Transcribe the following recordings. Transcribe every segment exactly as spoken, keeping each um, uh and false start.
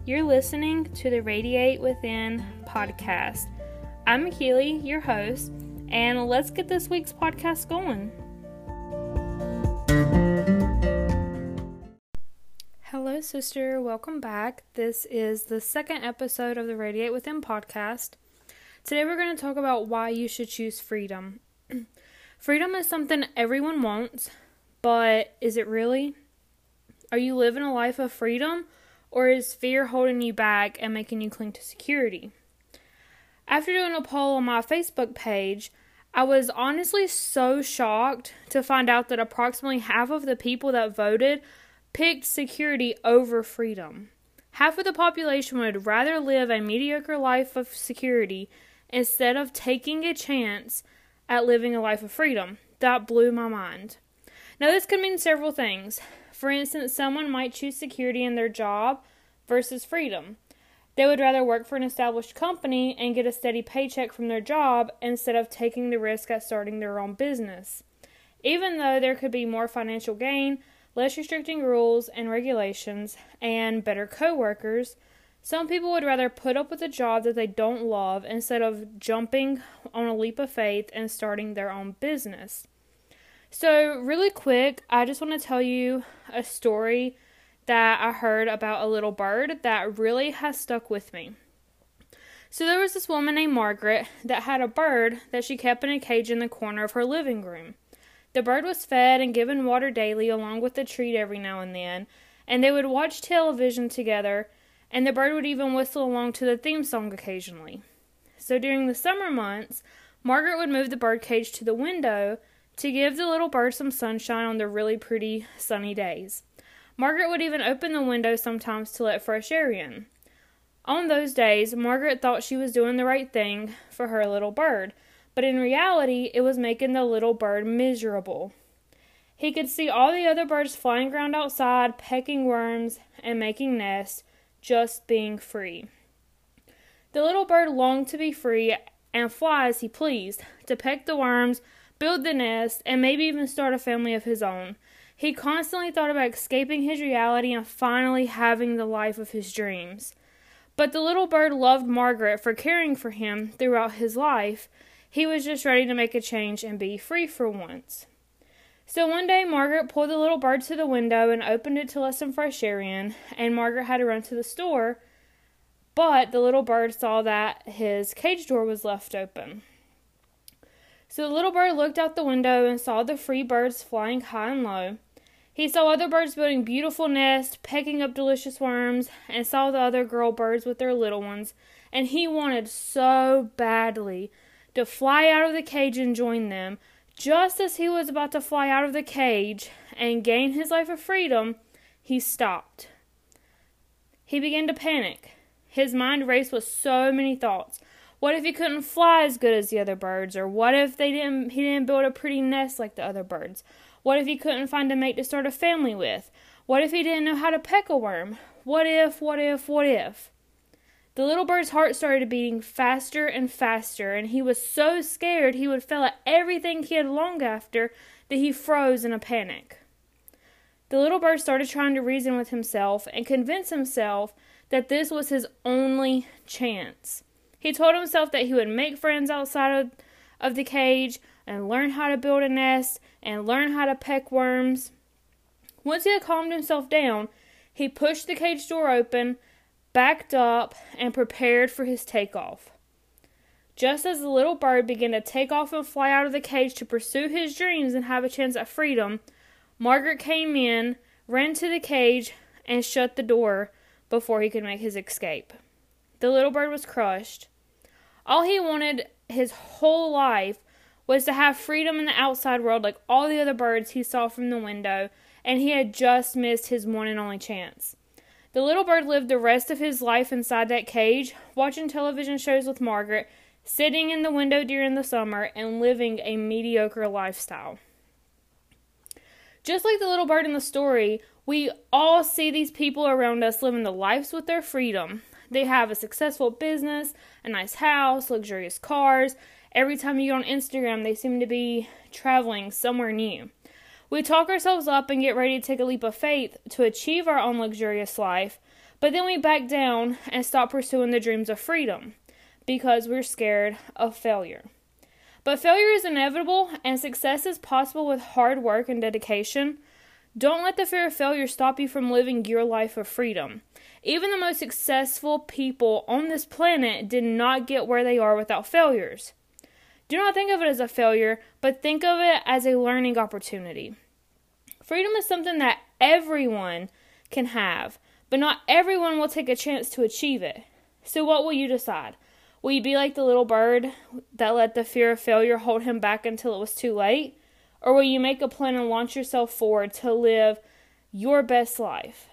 You're listening to the Radiate Within podcast. I'm McKeely, your host, and let's get this week's podcast going. Hello, sister. Welcome back. This is the second episode of the Radiate Within podcast. Today we're going to talk about why you should choose freedom. Freedom is something everyone wants, but is it really? Are you living a life of freedom? Or is fear holding you back and making you cling to security? After doing a poll on my Facebook page, I was honestly so shocked to find out that approximately half of the people that voted picked security over freedom. Half of the population would rather live a mediocre life of security instead of taking a chance at living a life of freedom. That blew my mind. Now, this could mean several things. For instance, someone might choose security in their job versus freedom. They would rather work for an established company and get a steady paycheck from their job instead of taking the risk at starting their own business. Even though there could be more financial gain, less restricting rules and regulations, and better co-workers, some people would rather put up with a job that they don't love instead of jumping on a leap of faith and starting their own business. So, really quick, I just want to tell you a story that I heard about a little bird that really has stuck with me. So, there was this woman named Margaret that had a bird that she kept in a cage in the corner of her living room. The bird was fed and given water daily along with a treat every now and then, and they would watch television together, and the bird would even whistle along to the theme song occasionally. So, during the summer months, Margaret would move the bird cage to the window to give the little bird some sunshine on the really pretty sunny days. Margaret would even open the window sometimes to let fresh air in. On those days, Margaret thought she was doing the right thing for her little bird, but in reality, it was making the little bird miserable. He could see all the other birds flying around outside, pecking worms, and making nests, just being free. The little bird longed to be free and fly as he pleased, to peck the worms, build the nest, and maybe even start a family of his own. He constantly thought about escaping his reality and finally having the life of his dreams. But the little bird loved Margaret for caring for him throughout his life. He was just ready to make a change and be free for once. So one day, Margaret pulled the little bird to the window and opened it to let some fresh air in, and Margaret had to run to the store, but the little bird saw that his cage door was left open. So the little bird looked out the window and saw the free birds flying high and low. He saw other birds building beautiful nests, pecking up delicious worms, and saw the other girl birds with their little ones, and he wanted so badly to fly out of the cage and join them. Just as he was about to fly out of the cage and gain his life of freedom, he stopped. He began to panic. His mind raced with so many thoughts. What if he couldn't fly as good as the other birds? Or what if they didn't he didn't build a pretty nest like the other birds? What if he couldn't find a mate to start a family with? What if he didn't know how to peck a worm? What if, what if, what if? The little bird's heart started beating faster and faster, and he was so scared he would fail at everything he had longed after that he froze in a panic. The little bird started trying to reason with himself and convince himself that this was his only chance. He told himself that he would make friends outside of, of the cage and learn how to build a nest and learn how to peck worms. Once he had calmed himself down, he pushed the cage door open, backed up, and prepared for his takeoff. Just as the little bird began to take off and fly out of the cage to pursue his dreams and have a chance at freedom, Margaret came in, ran to the cage, and shut the door before he could make his escape. The little bird was crushed. All he wanted his whole life was to have freedom in the outside world like all the other birds he saw from the window, and he had just missed his one and only chance. The little bird lived the rest of his life inside that cage, watching television shows with Margaret, sitting in the window during the summer, and living a mediocre lifestyle. Just like the little bird in the story, we all see these people around us living the lives with their freedom. They have a successful business, a nice house, luxurious cars. Every time you go on Instagram, they seem to be traveling somewhere new. We talk ourselves up and get ready to take a leap of faith to achieve our own luxurious life, But then we back down and stop pursuing the dreams of freedom because we're scared of failure. But failure is inevitable and success is possible with hard work and dedication. Don't let the fear of failure stop you from living your life of freedom. Even the most successful people on this planet did not get where they are without failures. Do not think of it as a failure, but think of it as a learning opportunity. Freedom is something that everyone can have, but not everyone will take a chance to achieve it. So what will you decide? Will you be like the little bird that let the fear of failure hold him back until it was too late? Or will you make a plan and launch yourself forward to live your best life?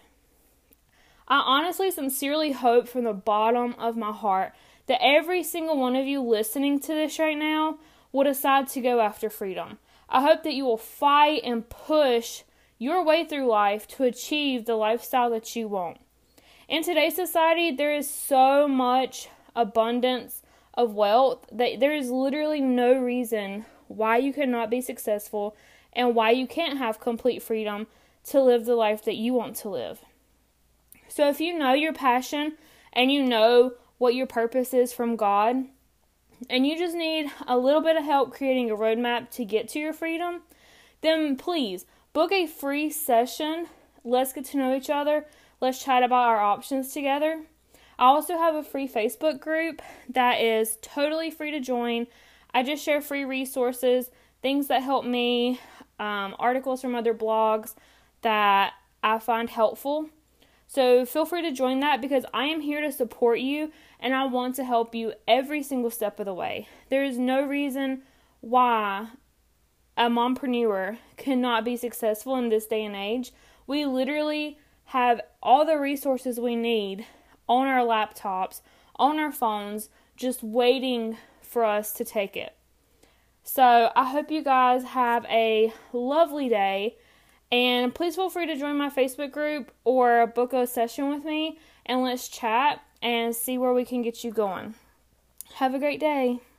I honestly, sincerely hope from the bottom of my heart that every single one of you listening to this right now will decide to go after freedom. I hope that you will fight and push your way through life to achieve the lifestyle that you want. In today's society, there is so much abundance of wealth that there is literally no reason why you cannot be successful and why you can't have complete freedom to live the life that you want to live. So if you know your passion and you know what your purpose is from God, and you just need a little bit of help creating a roadmap to get to your freedom, then please book a free session. Let's get to know each other. Let's chat about our options together. I also have a free Facebook group that is totally free to join. I just share free resources, things that help me, um, articles from other blogs that I find helpful. So feel free to join that because I am here to support you and I want to help you every single step of the way. There is no reason why a mompreneur cannot be successful in this day and age. We literally have all the resources we need on our laptops, on our phones, just waiting for us to take it. So I hope you guys have a lovely day, and please feel free to join my Facebook group or book a session with me and let's chat and see where we can get you going. Have a great day.